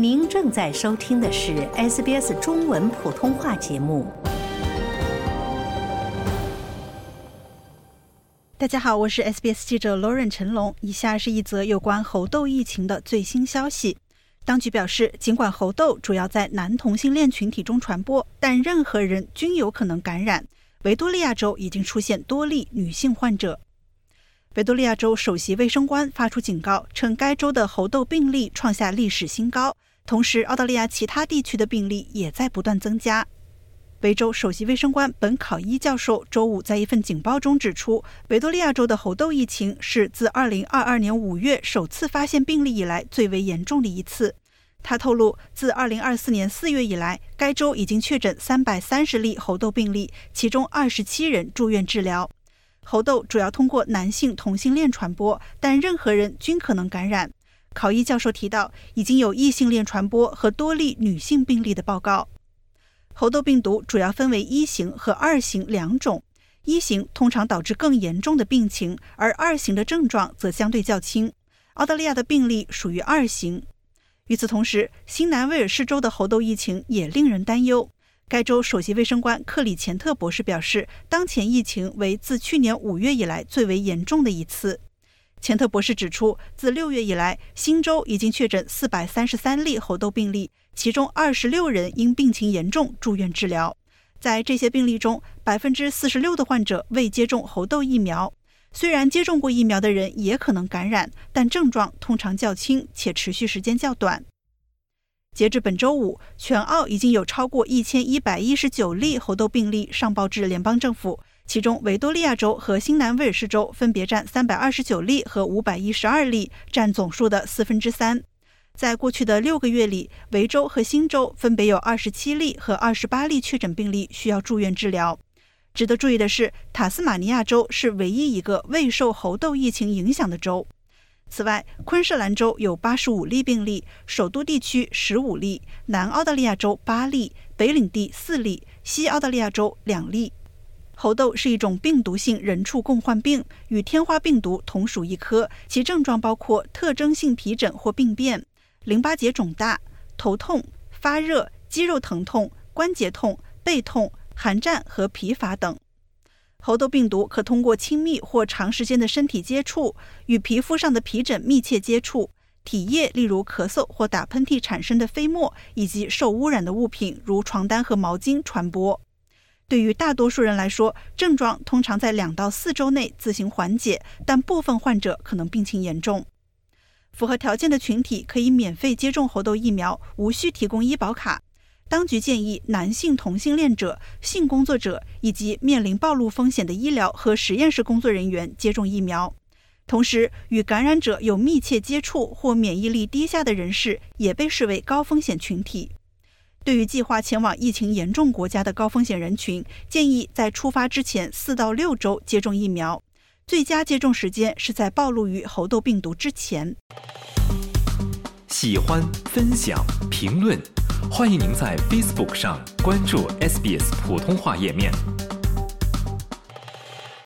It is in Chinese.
您正在收听的是 SBS 中文普通话节目。 大家好，我是 SBS 记者 Lauren 陈龙。以下是一则有关猴痘疫情的最新消息。当局表示，尽管猴痘主要在男同性恋群体中传播，但任何人均有可能感染。维多利亚州已经出现多例女性患者。维多利亚州首席卫生官发出警告，称该州的猴痘病例创下历史新高，同时澳大利亚其他地区的病例也在不断增加。维州首席卫生官本考伊教授周五在一份警报中指出，维多利亚州的猴痘疫情是自2022年5月首次发现病例以来最为严重的一次。他透露，自2024年4月以来，该州已经确诊330例猴痘病例，其中27人住院治疗。猴痘主要通过男性同性恋传播，但任何人均可能感染。考伊教授提到，已经有异性恋传播和多例女性病例的报告。猴痘病毒主要分为1型和2型两种，1型通常导致更严重的病情，而2型的症状则相对较轻。澳大利亚的病例属于2型。与此同时，新南威尔士州的猴痘疫情也令人担忧。该州首席卫生官克里钱特博士表示，当前疫情为自去年5月以来最为严重的一次。钱特博士指出，自6月以来，新州已经确诊433例猴痘病例，其中26人因病情严重住院治疗。在这些病例中，46%的患者未接种猴痘疫苗。虽然接种过疫苗的人也可能感染，但症状通常较轻且持续时间较短。截至本周五，全澳已经有超过1119例猴痘病例上报至联邦政府，其中维多利亚州和新南威尔士州分别占329例和512例，占总数的3/4。在过去的6个月里，维州和新州分别有27例和28例确诊病例需要住院治疗。值得注意的是，塔斯马尼亚州是唯一一个未受猴痘疫情影响的州。此外，昆士兰州有85例病例，首都地区15例，南澳大利亚州8例，北领地4例，西澳大利亚州2例。猴痘是一种病毒性人畜共患病，与天花病毒同属一科，其症状包括特征性皮疹或病变、淋巴结肿大、头痛、发热、肌肉疼痛、关节痛、背痛、寒战和疲乏等。猴痘病毒可通过亲密或长时间的身体接触、与皮肤上的皮疹密切接触、体液例如咳嗽或打喷嚏产生的飞沫，以及受污染的物品如床单和毛巾传播。对于大多数人来说，症状通常在2到4周内自行缓解，但部分患者可能病情严重。符合条件的群体可以免费接种猴痘疫苗，无需提供医保卡。当局建议男性同性恋者、性工作者以及面临暴露风险的医疗和实验室工作人员接种疫苗。同时，与感染者有密切接触或免疫力低下的人士也被视为高风险群体。对于计划前往疫情严重国家的高风险人群，建议在出发之前4到6周接种疫苗。最佳接种时间是在暴露于猴痘病毒之前。 喜欢、分享、评论，欢迎您在 Facebook 上关注 SBS 普通话页面。